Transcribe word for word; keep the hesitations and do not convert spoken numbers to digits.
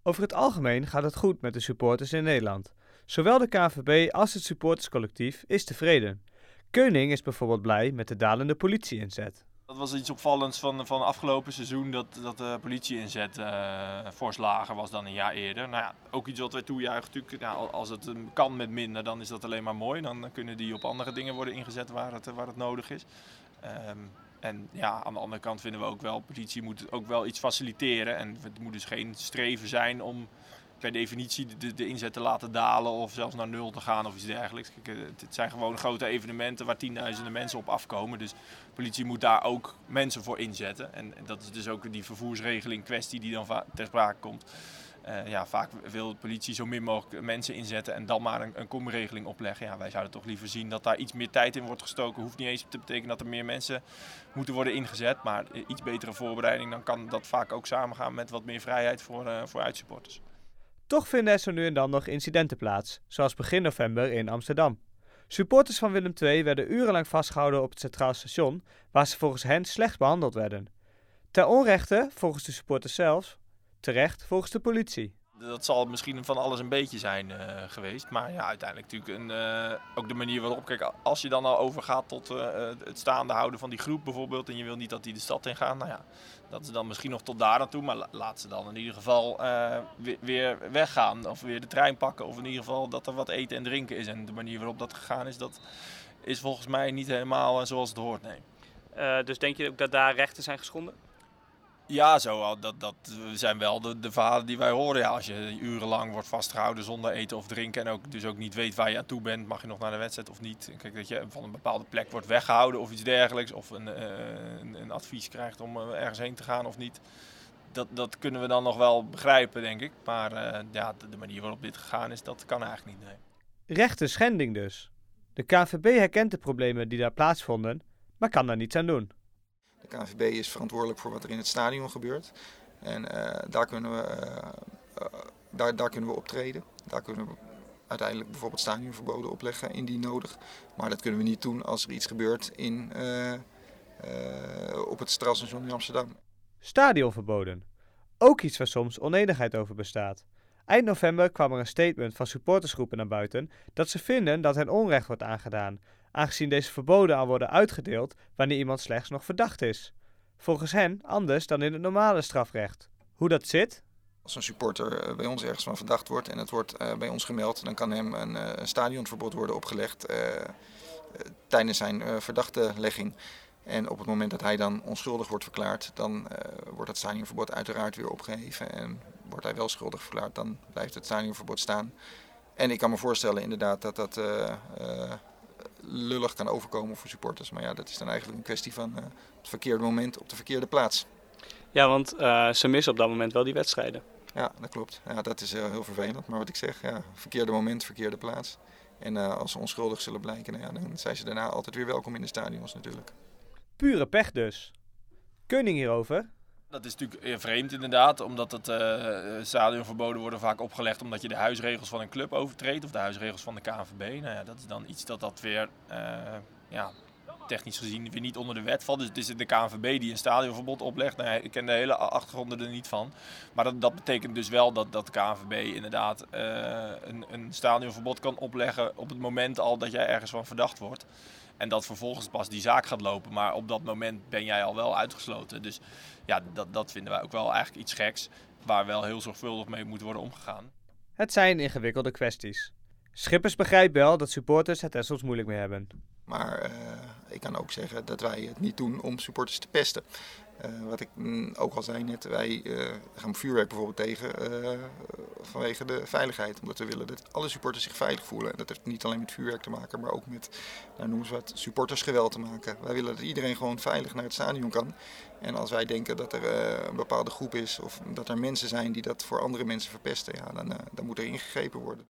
Over het algemeen gaat het goed met de supporters in Nederland. Zowel de K N V B als het supporterscollectief is tevreden. Keuning is bijvoorbeeld blij met de dalende politie-inzet. Dat was iets opvallends van, van afgelopen seizoen, dat, dat de politie-inzet uh, fors lager was dan een jaar eerder. Nou ja, ook iets wat wij toejuichen natuurlijk. Nou, als het kan met minder, dan is dat alleen maar mooi. Dan kunnen die op andere dingen worden ingezet waar het, waar het nodig is. Um, en ja, aan de andere kant vinden we ook wel, politie moet ook wel iets faciliteren. En het moet dus geen streven zijn om per definitie de, de inzet te laten dalen of zelfs naar nul te gaan of iets dergelijks. Kijk, het zijn gewoon grote evenementen waar tienduizenden mensen op afkomen. Dus de politie moet daar ook mensen voor inzetten. En dat is dus ook die vervoersregeling kwestie die dan ter sprake komt. Uh, ja, vaak wil de politie zo min mogelijk mensen inzetten en dan maar een, een komregeling opleggen. Ja, wij zouden toch liever zien dat daar iets meer tijd in wordt gestoken. Hoeft niet eens te betekenen dat er meer mensen moeten worden ingezet. Maar iets betere voorbereiding, dan kan dat vaak ook samengaan met wat meer vrijheid voor, uh, voor uitsupporters. Toch vinden er zo nu en dan nog incidenten plaats, zoals begin november in Amsterdam. Supporters van Willem twee werden urenlang vastgehouden op het Centraal Station, waar ze volgens hen slecht behandeld werden. Ter onrechte volgens de supporters zelf, terecht volgens de politie. Dat zal misschien van alles een beetje zijn uh, geweest, maar ja, uiteindelijk natuurlijk een, uh, ook de manier waarop. Kijk, als je dan al overgaat tot uh, het staande houden van die groep bijvoorbeeld en je wil niet dat die de stad in gaan, nou ja, dat is dan misschien nog tot daar naartoe, maar la- laat ze dan in ieder geval uh, weer, weer weggaan of weer de trein pakken of in ieder geval dat er wat eten en drinken is. En de manier waarop dat gegaan is, dat is volgens mij niet helemaal uh, zoals het hoort, nee. Uh, dus denk je ook dat daar rechten zijn geschonden? Ja, zo, dat, dat zijn wel de, de verhalen die wij horen. Ja, als je urenlang wordt vastgehouden zonder eten of drinken en ook, dus ook niet weet waar je aan toe bent, mag je nog naar de wedstrijd of niet. Kijk, dat je van een bepaalde plek wordt weggehouden of iets dergelijks. Of een, uh, een, een advies krijgt om ergens heen te gaan of niet. Dat, dat kunnen we dan nog wel begrijpen, denk ik. Maar uh, ja, de, de manier waarop dit gegaan is, dat kan eigenlijk niet. Nee. Rechte schending dus. De K N V B herkent de problemen die daar plaatsvonden, maar kan daar niets aan doen. De K N V B is verantwoordelijk voor wat er in het stadion gebeurt. En uh, daar, kunnen we, uh, uh, daar, daar kunnen we optreden. Daar kunnen we uiteindelijk bijvoorbeeld stadionverboden opleggen indien nodig. Maar dat kunnen we niet doen als er iets gebeurt in, uh, uh, op het Centraalstation in Amsterdam. Stadionverboden. Ook iets waar soms onenigheid over bestaat. Eind november kwam er een statement van supportersgroepen naar buiten dat ze vinden dat hen onrecht wordt aangedaan, aangezien deze verboden al worden uitgedeeld wanneer iemand slechts nog verdacht is. Volgens hen anders dan in het normale strafrecht. Hoe dat zit? Als een supporter bij ons ergens van verdacht wordt en het wordt uh, bij ons gemeld, dan kan hem een, uh, een stadionverbod worden opgelegd uh, uh, tijdens zijn uh, verdachtelegging. En op het moment dat hij dan onschuldig wordt verklaard, dan uh, wordt het stadionverbod uiteraard weer opgeheven. En wordt hij wel schuldig verklaard, dan blijft het stadionverbod staan. En ik kan me voorstellen inderdaad dat dat uh, uh, lullig kan overkomen voor supporters. Maar ja, dat is dan eigenlijk een kwestie van uh, het verkeerde moment op de verkeerde plaats. Ja, want uh, ze missen op dat moment wel die wedstrijden. Ja, dat klopt. Ja, dat is uh, heel vervelend. Maar wat ik zeg, ja, verkeerde moment, verkeerde plaats. En uh, als ze onschuldig zullen blijken, nou ja, dan zijn ze daarna altijd weer welkom in de stadions natuurlijk. Pure pech dus. Keuning hierover? Dat is natuurlijk vreemd inderdaad, omdat het uh, stadionverboden worden vaak opgelegd omdat je de huisregels van een club overtreedt of de huisregels van de K N V B. Nou ja, dat is dan iets dat dat weer uh, ja, technisch gezien weer niet onder de wet valt. Dus het is de K N V B die een stadionverbod oplegt. Nou ja, ik ken de hele achtergronden er niet van. Maar dat, dat betekent dus wel dat, dat de K N V B inderdaad uh, een, een stadionverbod kan opleggen op het moment al dat jij ergens van verdacht wordt. En dat vervolgens pas die zaak gaat lopen. Maar op dat moment ben jij al wel uitgesloten. Dus ja, dat, dat vinden wij ook wel eigenlijk iets geks. Waar wel heel zorgvuldig mee moet worden omgegaan. Het zijn ingewikkelde kwesties. Schippers begrijpt wel dat supporters het er soms moeilijk mee hebben. Maar uh, ik kan ook zeggen dat wij het niet doen om supporters te pesten. Uh, wat ik mm, ook al zei net, wij uh, gaan vuurwerk bijvoorbeeld tegen uh, vanwege de veiligheid. Omdat we willen dat alle supporters zich veilig voelen. En dat heeft niet alleen met vuurwerk te maken, maar ook met, nou, noemen ze wat, supportersgeweld te maken. Wij willen dat iedereen gewoon veilig naar het stadion kan. En als wij denken dat er uh, een bepaalde groep is of dat er mensen zijn die dat voor andere mensen verpesten, ja, dan, uh, dan moet er ingegrepen worden.